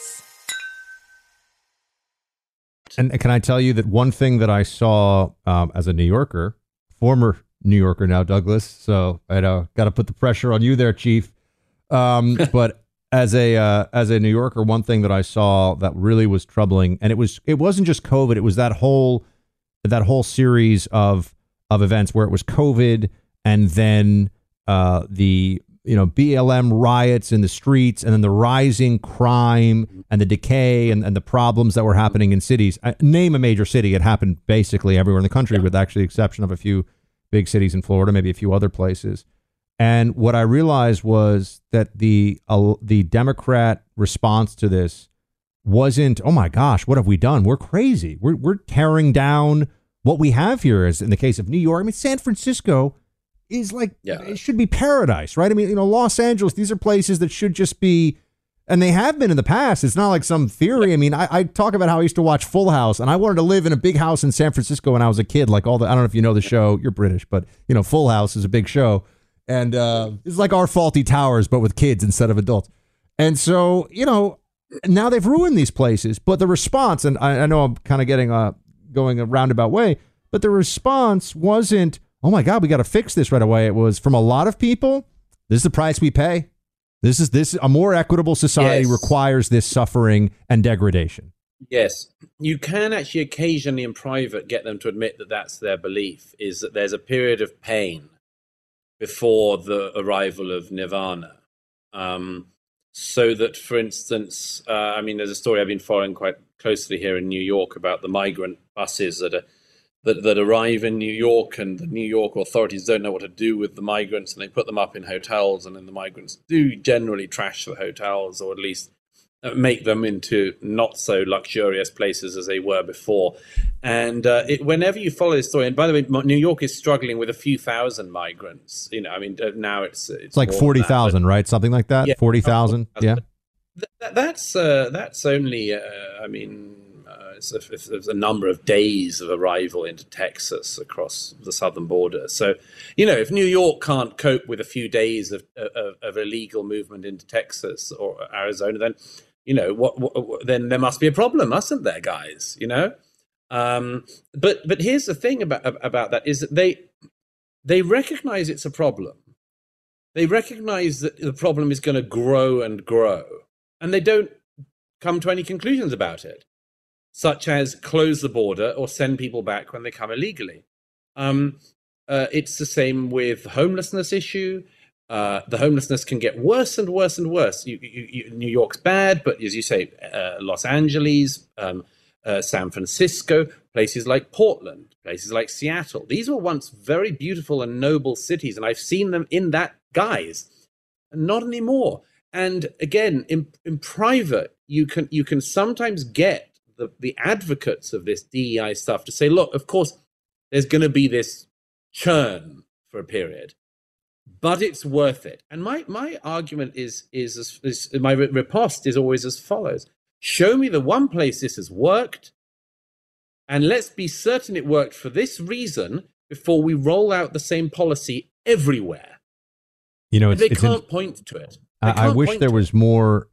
A: And can I tell you that one thing that I saw as a New Yorker, former New Yorker now, Douglas, so I got to put the pressure on you there, Chief. But as a New Yorker, one thing that I saw that really was troubling, and it wasn't just COVID, it was that whole series of events where it was COVID and then the BLM riots in the streets, and then the rising crime and the decay and the problems that were happening in cities. Name a major city. It happened basically everywhere in the country, with actually the exception of a few big cities in Florida, maybe a few other places. And what I realized was that the Democrat response to this wasn't, oh my gosh, what have we done? We're crazy. We're tearing down what we have here. As in the case of New York, I mean, San Francisco is like, it should be paradise, right? I mean, Los Angeles, these are places that should just be, and they have been in the past. It's not like some theory. I mean, I talk about how I used to watch Full House, and I wanted to live in a big house in San Francisco when I was a kid, like I don't know if you know the show, you're British, but Full House is a big show. And it's like our Faulty Towers, but with kids instead of adults. And so, now they've ruined these places, but the response, and I know I'm kind of getting going a roundabout way, but the response wasn't, oh my God, we got to fix this right away. It was from a lot of people, this is the price we pay. This a more equitable society requires this suffering and degradation.
K: Yes. You can actually occasionally in private get them to admit that that's their belief, is that there's a period of pain before the arrival of nirvana. So that, for instance, there's a story I've been following quite closely here in New York about the migrant buses that arrive in New York, and the New York authorities don't know what to do with the migrants, and they put them up in hotels, and then the migrants do generally trash the hotels, or at least make them into not so luxurious places as they were before. And whenever you follow this story, and by the way, New York is struggling with a few thousand migrants. Now it's
A: like 40,000, right? Something like that.
K: Yeah,
A: 40,000. Yeah.
K: That's only. There's a number of days of arrival into Texas across the southern border. So, if New York can't cope with a few days of illegal movement into Texas or Arizona, then then there must be a problem, mustn't there, guys? But here's the thing about that is that they recognize it's a problem. They recognize that the problem is going to grow and grow, and they don't come to any conclusions about it, such as close the border or send people back when they come illegally. It's the same with the homelessness issue. The homelessness can get worse and worse and worse. New York's bad, but as you say, Los Angeles, San Francisco, places like Portland, places like Seattle. These were once very beautiful and noble cities, and I've seen them in that guise. Not anymore. And again, in private, you can sometimes get the advocates of this DEI stuff to say, look, of course, there's going to be this churn for a period, but it's worth it. And my argument is my riposte is always as follows. Show me the one place this has worked, and let's be certain it worked for this reason before we roll out the same policy everywhere. They can't point to it.
A: I wish there was more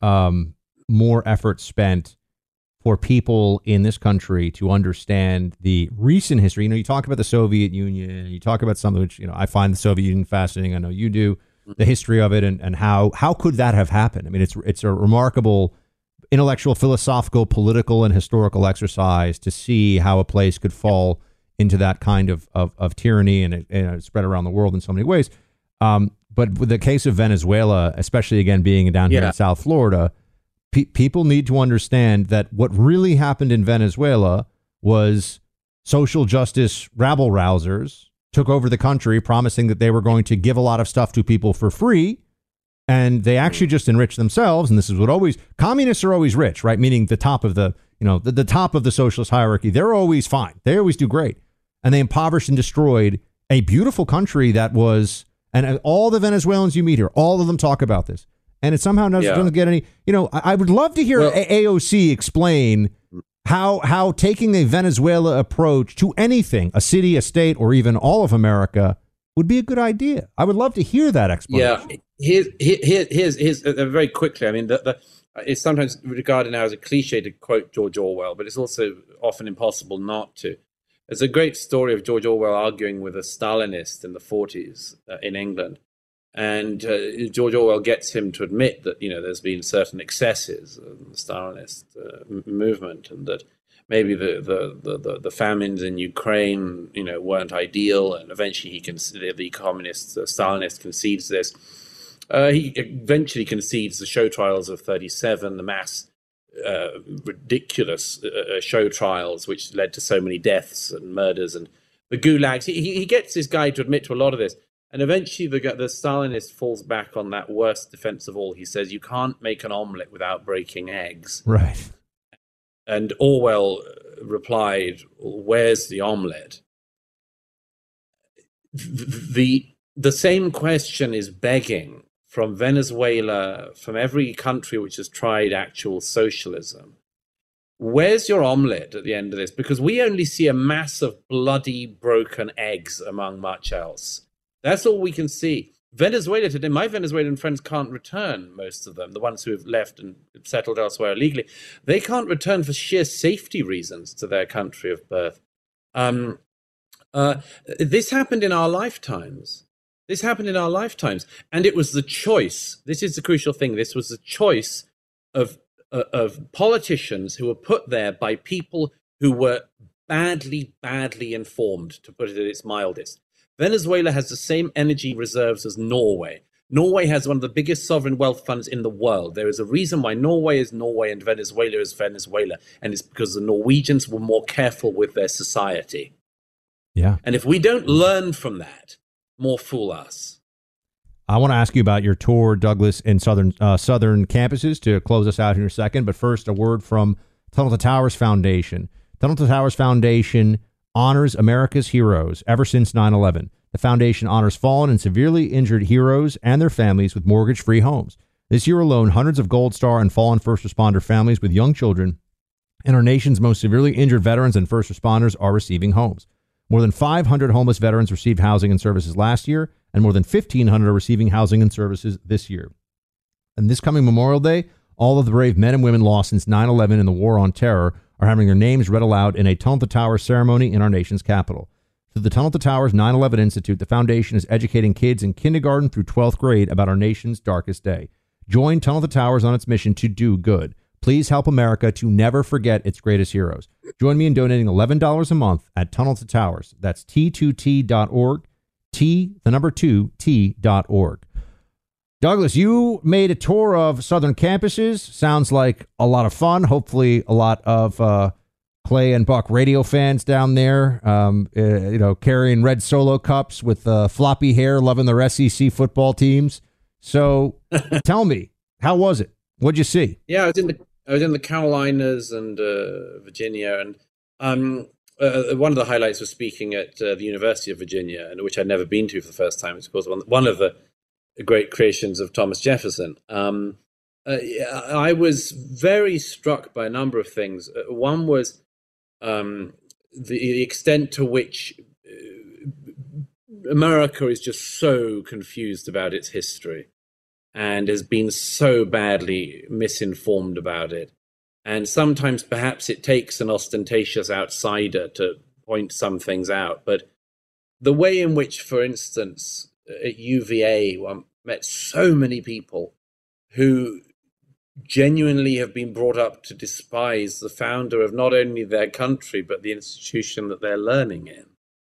A: effort spent for people in this country to understand the recent history. You talk about the Soviet Union, you talk about something which, I find the Soviet Union fascinating. I know you do, the history of it and how could that have happened? I mean, it's a remarkable intellectual, philosophical, political, and historical exercise to see how a place could fall into that kind of tyranny and spread around the world in so many ways. But with the case of Venezuela, especially again being down here in South Florida, people need to understand that what really happened in Venezuela was social justice rabble-rousers took over the country, promising that they were going to give a lot of stuff to people for free, and they actually just enriched themselves. And this is what communists are always rich, right? Meaning the top of the top of the socialist hierarchy. They're always fine. They always do great. And they impoverished and destroyed a beautiful country that was, and all the Venezuelans you meet here, all of them talk about this. And it somehow doesn't get any, I would love to hear AOC explain how taking a Venezuela approach to anything, a city, a state, or even all of America would be a good idea. I would love to hear that explanation.
K: Yeah, here's very quickly. I mean, it's sometimes regarded now as a cliche to quote George Orwell, but it's also often impossible not to. There's a great story of George Orwell arguing with a Stalinist in the 40s in England. And George Orwell gets him to admit that, there's been certain excesses in the Stalinist movement, and that maybe the famines in Ukraine, weren't ideal. And eventually the communist Stalinist concedes this. He eventually concedes the show trials of 37, the mass ridiculous show trials, which led to so many deaths and murders and the gulags. He gets this guy to admit to a lot of this. And eventually the Stalinist falls back on that worst defense of all. He says, you can't make an omelet without breaking eggs.
A: Right.
K: And Orwell replied, where's the omelet? The same question is begging from Venezuela, from every country which has tried actual socialism. Where's your omelet at the end of this? Because we only see a mass of bloody, broken eggs among much else. That's all we can see. Venezuela today, my Venezuelan friends can't return, most of them, the ones who have left and settled elsewhere illegally. They can't return for sheer safety reasons to their country of birth. This happened in our lifetimes. And it was the choice. This is the crucial thing. This was the choice of politicians who were put there by people who were badly informed, to put it at its mildest. Venezuela has the same energy reserves as Norway. Norway has one of the biggest sovereign wealth funds in the world. There is a reason why Norway is Norway and Venezuela is Venezuela, and it's because the Norwegians were more careful with their society.
A: Yeah.
K: And if we don't learn from that, more fool us.
A: I want to ask you about your tour, Douglas, in southern campuses to close us out here in a second. But first, a word from Tunnel to Towers Foundation. Tunnel to Towers Foundation honors America's heroes ever since 9/11. The foundation honors fallen and severely injured heroes and their families with mortgage-free homes. This year alone, hundreds of Gold Star and fallen first responder families with young children and our nation's most severely injured veterans and first responders are receiving homes. More than 500 homeless veterans received housing and services last year, and more than 1,500 are receiving housing and services this year. And this coming Memorial Day, all of the brave men and women lost since 9/11 in the War on Terror are having their names read aloud in a Tunnel to Towers ceremony in our nation's capital. Through the Tunnel to Towers 9/11 Institute, the foundation is educating kids in kindergarten through 12th grade about our nation's darkest day. Join Tunnel to Towers on its mission to do good. Please help America to never forget its greatest heroes. Join me in donating $11 a month at Tunnel to Towers. That's T2T.org, T2T.org. Douglas, you made a tour of southern campuses. Sounds like a lot of fun. Hopefully a lot of Clay and Buck radio fans down there, carrying red Solo cups with floppy hair, loving their SEC football teams. So tell me, how was it? What'd you see?
K: Yeah, I was in the Carolinas and Virginia, and one of the highlights was speaking at the University of Virginia, and which I'd never been to for the first time. It's of course one of the great creations of Thomas Jefferson. I was very struck by a number of things. One was the extent to which America is just so confused about its history and has been so badly misinformed about it. And sometimes perhaps it takes an ostentatious outsider to point some things out. But the way in which, for instance, at UVA, one met so many people who genuinely have been brought up to despise the founder of not only their country, but the institution that they're learning in.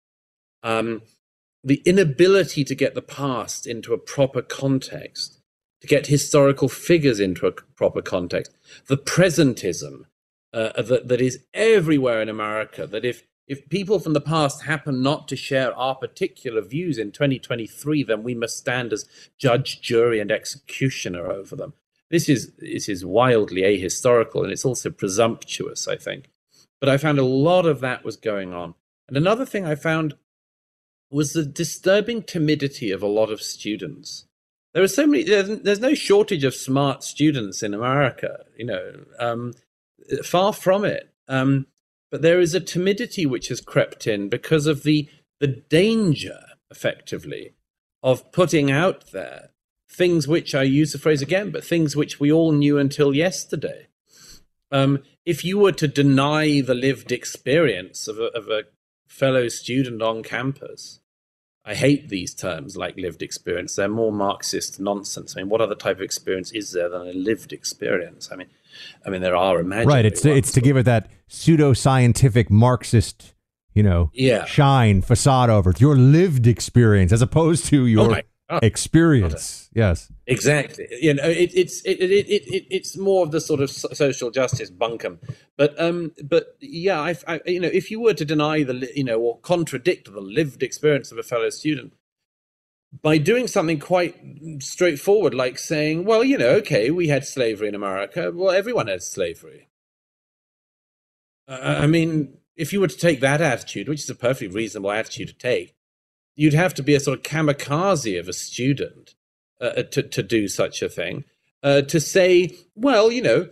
K: The inability to get the past into a proper context, to get historical figures into a proper context, the presentism that is everywhere in America, that if people from the past happen not to share our particular views in 2023, then we must stand as judge, jury, and executioner over them. This is wildly ahistorical, and it's also presumptuous, I think. But I found a lot of that was going on. And another thing I found was the disturbing timidity of a lot of students. There are so many. There's no shortage of smart students in America, far from it. But there is a timidity which has crept in because of the danger, effectively, of putting out there things which, I use the phrase again, but things which we all knew until yesterday. If you were to deny the lived experience of a fellow student on campus, I hate these terms like lived experience. They're more Marxist nonsense. I mean, what other type of experience is there than a lived experience? I mean, there are imaginary
A: right. It's to give it that pseudo-scientific Marxist, shine facade over it. Your lived experience as opposed to your experience. Yes,
K: exactly. It's more of the sort of social justice bunkum. But yeah, if you were to deny or contradict the lived experience of a fellow student by doing something quite straightforward, like saying, well, okay, we had slavery in America. Well, everyone had slavery. If you were to take that attitude, which is a perfectly reasonable attitude to take, you'd have to be a sort of kamikaze of a student to do such a thing. To say, well,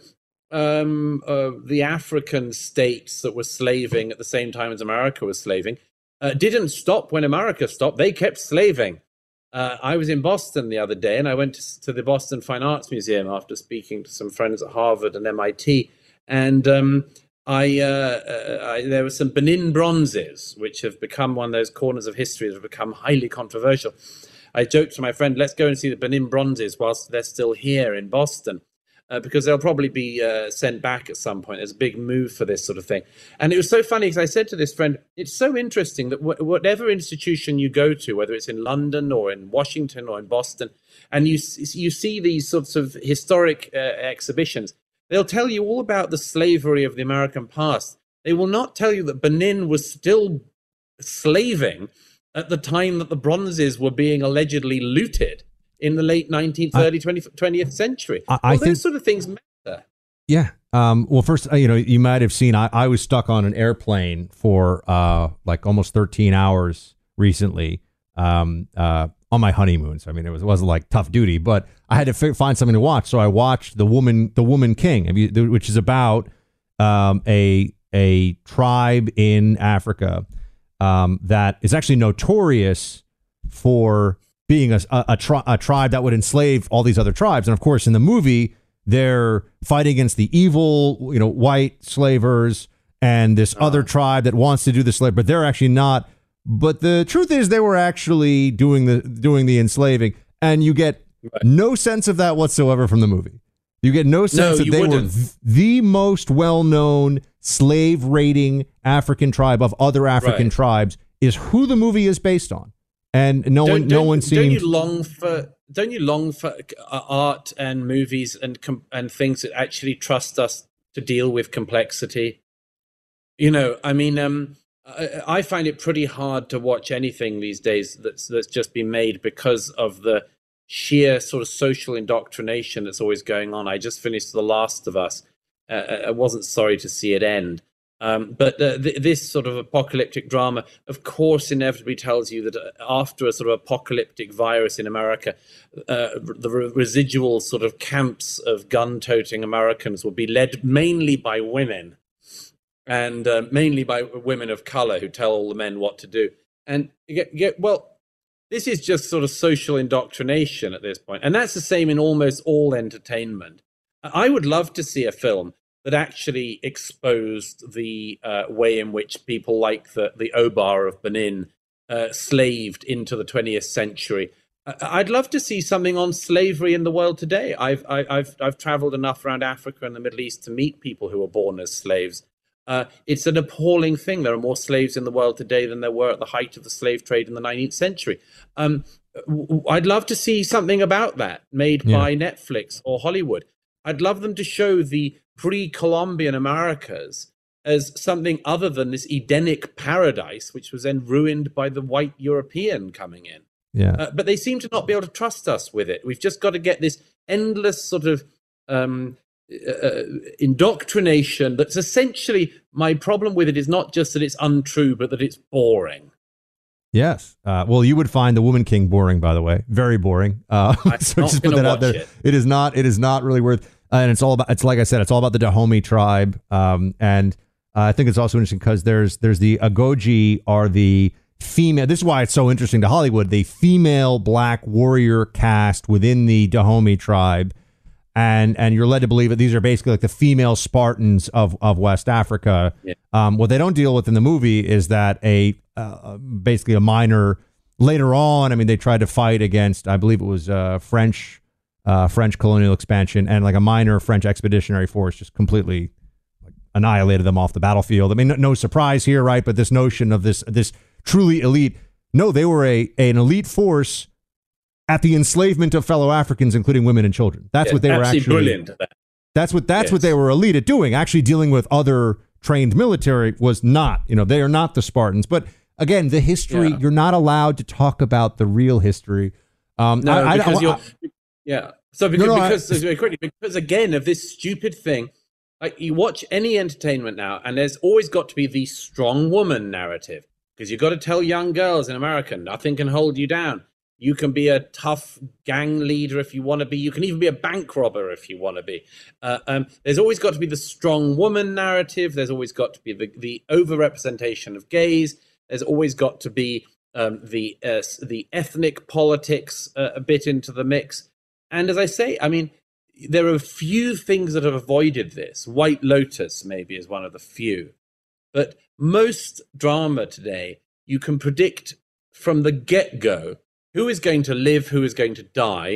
K: the African states that were slaving at the same time as America was slaving didn't stop when America stopped. They kept slaving. I was in Boston the other day, and I went to the Boston Fine Arts Museum after speaking to some friends at Harvard and MIT, and there were some Benin bronzes, which have become one of those corners of history that have become highly controversial. I joked to my friend, let's go and see the Benin bronzes whilst they're still here in Boston. because they'll probably be sent back at some point. There's a big move for this sort of thing. And it was so funny because I said to this friend, it's so interesting that whatever institution you go to, whether it's in London or in Washington or in Boston, and you see these sorts of historic exhibitions, they'll tell you all about the slavery of the American past. They will not tell you that Benin was still slaving at the time that the bronzes were being allegedly looted in the late 19th, early 20th century. I think those sort of things matter.
A: Yeah. Well, first, you might have seen, I was stuck on an airplane for like almost 13 hours recently on my honeymoon. So, I mean, it wasn't like tough duty, but I had to find something to watch. So I watched The Woman King, which is about a tribe in Africa that is actually notorious for being a tribe that would enslave all these other tribes. And of course, in the movie, they're fighting against the evil, white slavers and this other tribe that wants to do the slave, but they're actually not. But the truth is, they were actually doing the enslaving, and you get no sense of that whatsoever from the movie. You get no sense that they were the most well-known slave-raiding African tribe of other African tribes is who the movie is based on. And no one seemed.
K: Don't you long for art and movies and things that actually trust us to deal with complexity? I find it pretty hard to watch anything these days that's just been made because of the sheer sort of social indoctrination that's always going on. I just finished The Last of Us. I wasn't sorry to see it end. But this sort of apocalyptic drama, of course, inevitably tells you that after a sort of apocalyptic virus in America, the residual sort of camps of gun-toting Americans will be led mainly by women, and mainly by women of color who tell all the men what to do. And this is just sort of social indoctrination at this point. And that's the same in almost all entertainment. I would love to see a film that actually exposed the way in which people like the Oba of Benin slaved into the 20th century. I'd love to see something on slavery in the world today. I've traveled enough around Africa and the Middle East to meet people who were born as slaves. It's an appalling thing. There are more slaves in the world today than there were at the height of the slave trade in the 19th century. I'd love to see something about that made by Netflix or Hollywood. I'd love them to show the pre-Columbian Americas as something other than this Edenic paradise, which was then ruined by the white European coming in.
A: Yeah.
K: But they seem to not be able to trust us with it. We've just got to get this endless sort of indoctrination that's essentially, my problem with it is not just that it's untrue, but that it's boring.
A: Yes. Well, you would find The Woman King boring, by the way. Very boring. So just put that out there. It is not really worth. And it's like I said, it's all about the Dahomey tribe. And I think it's also interesting because there's the Agoji are the female. This is why it's so interesting to Hollywood. The female black warrior caste within the Dahomey tribe. And you're led to believe that these are basically like the female Spartans of West Africa. Yeah. What they don't deal with in the movie is that basically a minor later on. I mean, they tried to fight against, I believe it was French colonial expansion, and like a minor French expeditionary force just completely annihilated them off the battlefield. I mean, no surprise here, right? But this notion of this truly elite. No, they were an elite force at the enslavement of fellow Africans, including women and children. That's what they were actually
K: brilliant at that.
A: That's what they were elite at doing. Actually dealing with other trained military was not, they are not the Spartans. But again, the history, you're not allowed to talk about the real history.
K: Because again, of this stupid thing, like you watch any entertainment now, and there's always got to be the strong woman narrative, because you've got to tell young girls in America, nothing can hold you down. You can be a tough gang leader if you want to be. You can even be a bank robber if you want to be. There's always got to be the strong woman narrative. There's always got to be the overrepresentation of gays. There's always got to be the ethnic politics a bit into the mix. And as I say, I mean, there are a few things that have avoided this. White Lotus maybe is one of the few. But most drama today, you can predict from the get-go who is going to live, who is going to die,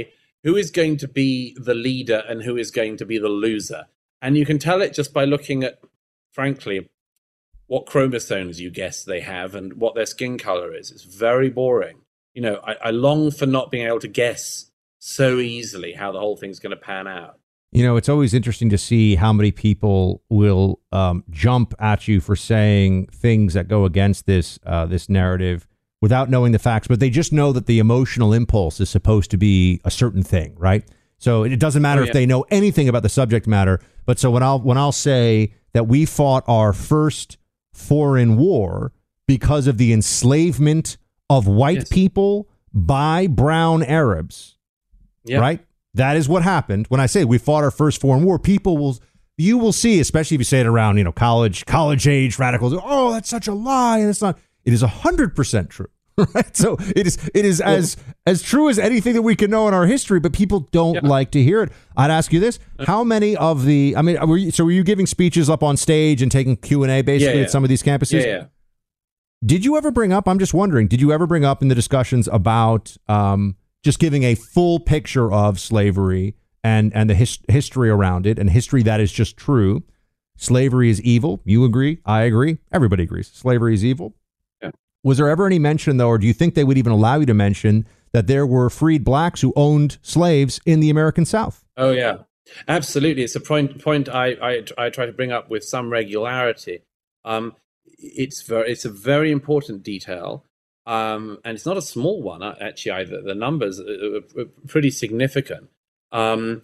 K: who is going to be the leader and who is going to be the loser. And you can tell it just by looking at, frankly, what chromosomes you guess they have and what their skin color is. It's very boring. You know, I long for not being able to guess so easily how the whole thing's going to pan out.
A: You know, it's always interesting to see how many people will jump at you for saying things that go against this narrative without knowing the facts, but they just know that the emotional impulse is supposed to be a certain thing, right? So it doesn't matter if they know anything about the subject matter. But so when I'll say that we fought our first foreign war because of the enslavement of white people by brown Arabs, right? That is what happened. When I say we fought our first foreign war, you will see, especially if you say it around, college age radicals. Oh, that's such a lie. And it's not. It is 100% true. Right. So it is as true as anything that we can know in our history, but people don't like to hear it. I'd ask you this. How many of were you giving speeches up on stage and taking Q&A basically at some of these campuses? Yeah. Did you ever bring up, I'm just wondering, did you ever bring up in the discussions about just giving a full picture of slavery and the history around it, and history that is just true? Slavery is evil. You agree? I agree. Everybody agrees. Slavery is evil. Yeah. Was there ever any mention, though, or do you think they would even allow you to mention that there were freed blacks who owned slaves in the American South?
K: Oh, yeah, absolutely. It's a point I try to bring up with some regularity. It's a very important detail, and it's not a small one, actually, either. The numbers are pretty significant. I'm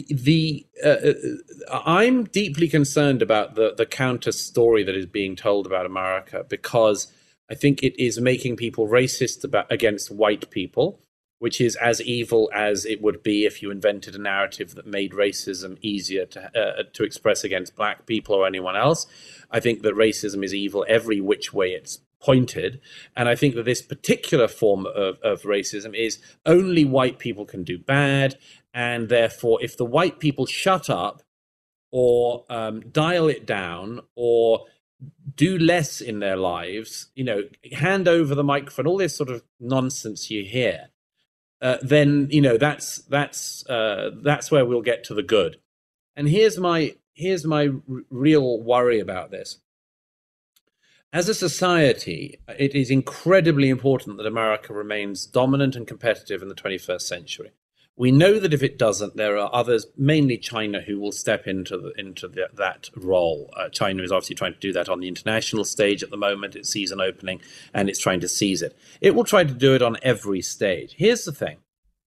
K: deeply concerned about the counter story that is being told about America, because I think it is making people racist against white people, which is as evil as it would be if you invented a narrative that made racism easier to express against black people or anyone else. I think that racism is evil every which way it's pointed. And I think that this particular form of racism is only white people can do bad. And therefore, if the white people shut up or dial it down or do less in their lives, hand over the microphone, all this sort of nonsense you hear, then, that's where we'll get to the good. And here's my real worry about this. As a society, it is incredibly important that America remains dominant and competitive in the 21st century. We know that if it doesn't, there are others, mainly China, who will step into that role. China is obviously trying to do that on the international stage at the moment. It sees an opening and it's trying to seize it. It will try to do it on every stage. Here's the thing.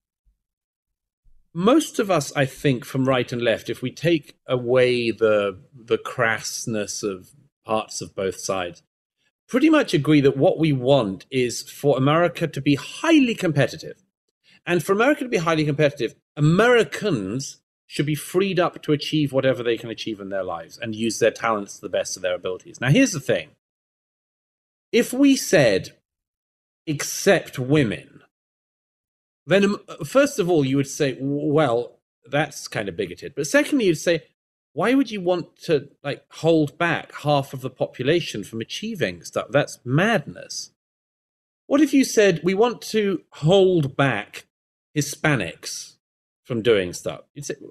K: Most of us, I think, from right and left, if we take away the crassness of parts of both sides, pretty much agree that what we want is for America to be highly competitive. And for America to be highly competitive, Americans should be freed up to achieve whatever they can achieve in their lives and use their talents to the best of their abilities. Now, here's the thing. If we said, except women, then first of all, you would say, well, that's kind of bigoted. But secondly, you'd say, why would you want to hold back half of the population from achieving stuff? That's madness. What if you said, we want to hold back Hispanics from doing stuff? You'd say,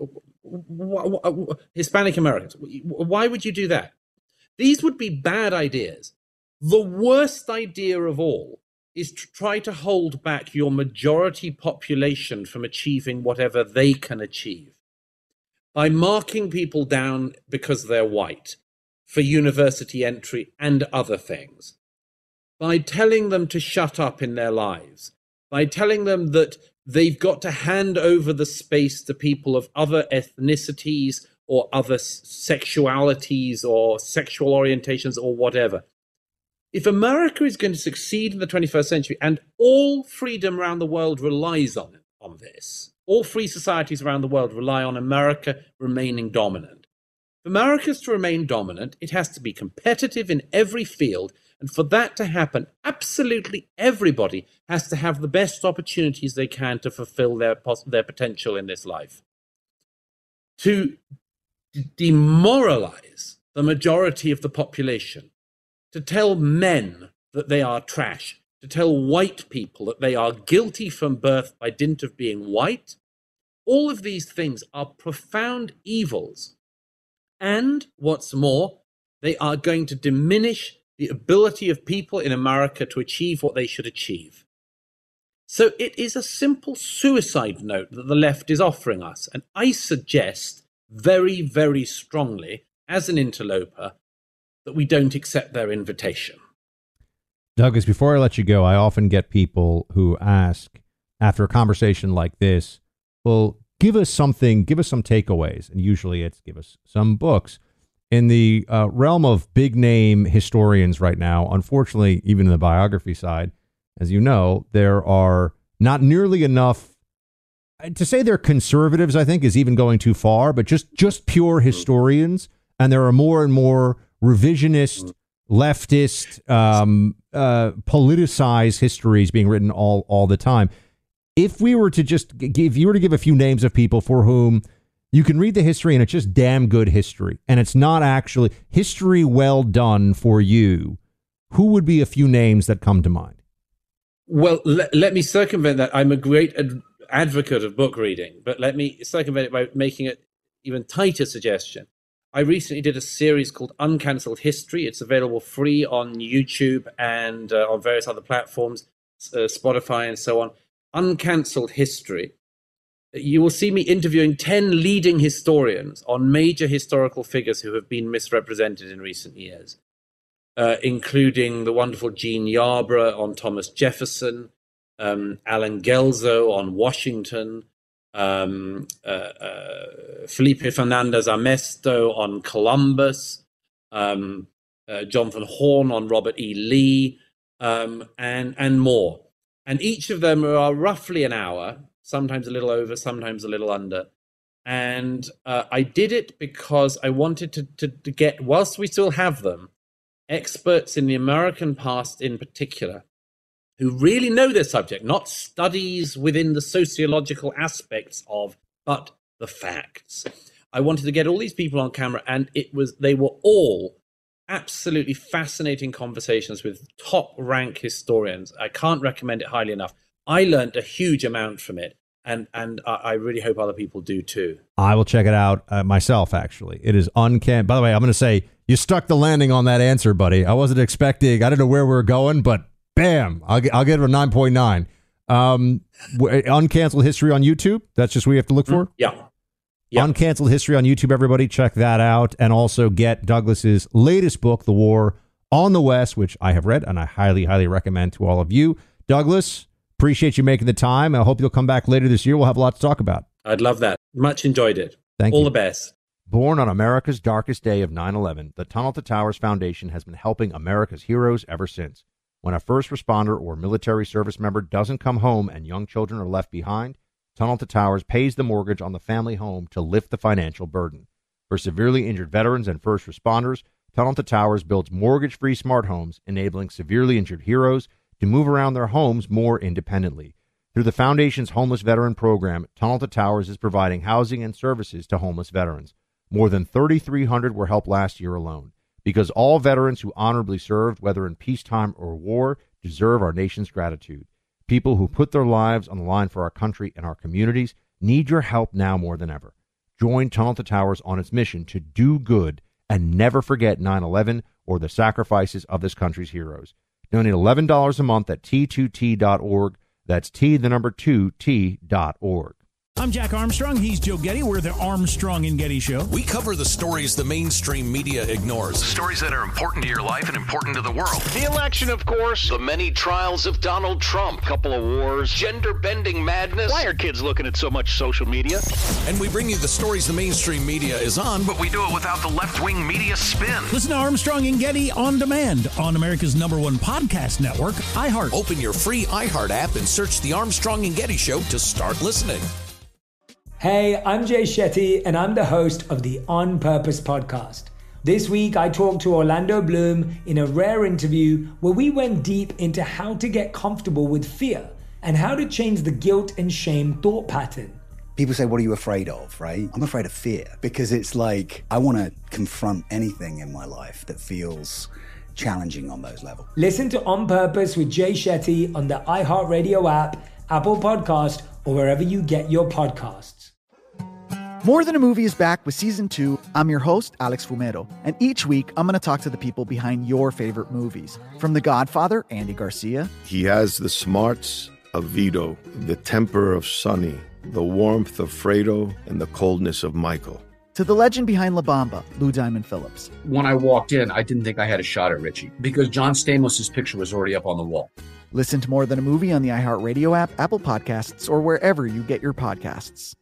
K: Hispanic Americans, why would you do that? These would be bad ideas. The worst idea of all is to try to hold back your majority population from achieving whatever they can achieve by marking people down because they're white for university entry and other things, by telling them to shut up in their lives, by telling them that they've got to hand over the space to people of other ethnicities or other sexualities or sexual orientations or whatever. If America is going to succeed in the 21st century, and all freedom around the world relies on this, all free societies around the world rely on America remaining dominant. For America to remain dominant, it has to be competitive in every field. And for that to happen, absolutely everybody has to have the best opportunities they can to fulfill their potential in this life. To demoralize the majority of the population, to tell men that they are trash, to tell white people that they are guilty from birth by dint of being white, All of these things are profound evils. And what's more, they are going to diminish the ability of people in America to achieve what they should achieve. So it is a simple suicide note that the left is offering us. And I suggest very, very strongly, as an interloper, that we don't accept their invitation.
A: Douglas, before I let you go, I often get people who ask, after a conversation like this, well, give us some takeaways. And usually it's give us some books. In the realm of big name historians right now, unfortunately, even in the biography side, as you know, there are not nearly enough. To say they're conservatives, I think, is even going too far, but just pure historians. And there are more and more revisionist, leftist, politicized histories being written all the time. If we were to give a few names of people for whom you can read the history and it's just damn good history, and it's not actually history well done for you, who would be a few names that come to mind?
K: Well, let me circumvent that. I'm a great advocate of book reading, but let me circumvent it by making it even tighter suggestion. I recently did a series called Uncancelled History. It's available free on YouTube and on various other platforms, Spotify and so on. Uncancelled History. You will see me interviewing 10 leading historians on major historical figures who have been misrepresented in recent years, including the wonderful Jean Yarbrough on Thomas Jefferson, Alan Gelzo on Washington, Felipe Fernandez Amesto on Columbus, Jonathan Horn on Robert E. Lee, and more. And each of them are roughly an hour, sometimes a little over, sometimes a little under. And I did it because I wanted to get, whilst we still have them, experts in the American past in particular, who really know their subject, not studies within the sociological aspects of, but the facts. I wanted to get all these people on camera, and they were all absolutely fascinating conversations with top rank historians. I can't recommend it highly enough. I learned a huge amount from it, and I really hope other people do too. I will check it out myself, actually. It is uncanny. By the way, I'm going to say you stuck the landing on that answer, buddy. I wasn't expecting, I didn't know where we were going, but bam, I'll get it a 9.9. Uncancelled History on YouTube. That's just what we have to look for? Yeah. Uncancelled History on YouTube, everybody. Check that out. And also get Douglas's latest book, The War on the West, which I have read and I highly, highly recommend to all of you. Douglas, appreciate you making the time. I hope you'll come back later this year. We'll have a lot to talk about. I'd love that. Much enjoyed it. Thank you. All the best. Born on America's darkest day of 9/11, the Tunnel to Towers Foundation has been helping America's heroes ever since. When a first responder or military service member doesn't come home and young children are left behind, Tunnel to Towers pays the mortgage on the family home to lift the financial burden. For severely injured veterans and first responders, Tunnel to Towers builds mortgage-free smart homes, enabling severely injured heroes to move around their homes more independently. Through the Foundation's Homeless Veteran Program, Tunnel to Towers is providing housing and services to homeless veterans. More than 3,300 were helped last year alone. Because all veterans who honorably served, whether in peacetime or war, deserve our nation's gratitude. People who put their lives on the line for our country and our communities need your help now more than ever. Join Tunnel to Towers on its mission to do good and never forget 9/11 or the sacrifices of this country's heroes. Donate $11 a month at T2T.org. That's T2T.org.
B: I'm Jack Armstrong. He's Joe Getty. We're the Armstrong and Getty Show.
C: We cover the stories the mainstream media ignores. Stories that are important to your life and important to the world.
D: The election, of course.
C: The many trials of Donald Trump.
D: Couple of wars.
C: Gender-bending madness.
D: Why are kids looking at so much social media?
C: And we bring you the stories the mainstream media is on, but we do it without the left-wing media spin.
B: Listen to Armstrong and Getty on demand on America's #1 podcast network, iHeart.
C: Open your free iHeart app and search The Armstrong and Getty Show to start listening.
E: Hey, I'm Jay Shetty, and I'm the host of the On Purpose podcast. This week, I talked to Orlando Bloom in a rare interview where we went deep into how to get comfortable with fear and how to change the guilt and shame thought pattern.
F: People say, what are you afraid of, right? I'm afraid of fear because it's like I want to confront anything in my life that feels challenging on those levels.
E: Listen to On Purpose with Jay Shetty on the iHeartRadio app, Apple Podcast, or wherever you get your podcasts.
G: More Than a Movie is back with Season 2. I'm your host, Alex Fumero, and each week I'm going to talk to the people behind your favorite movies. From The Godfather, Andy Garcia.
H: He has the smarts of Vito, the temper of Sonny, the warmth of Fredo, and the coldness of Michael.
G: To the legend behind La Bamba, Lou Diamond Phillips.
I: When I walked in, I didn't think I had a shot at Richie because John Stamos' picture was already up on the wall.
G: Listen to More Than a Movie on the iHeartRadio app, Apple Podcasts, or wherever you get your podcasts.